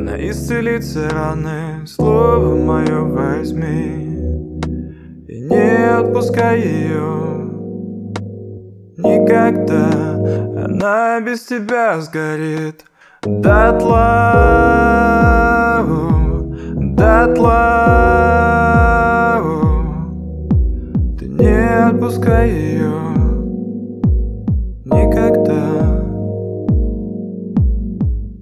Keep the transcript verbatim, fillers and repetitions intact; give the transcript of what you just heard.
Она исцелит все раны, слово мое возьми и не отпускай ее никогда. Она без тебя сгорит дотла, дотла. Ты не отпускай ее.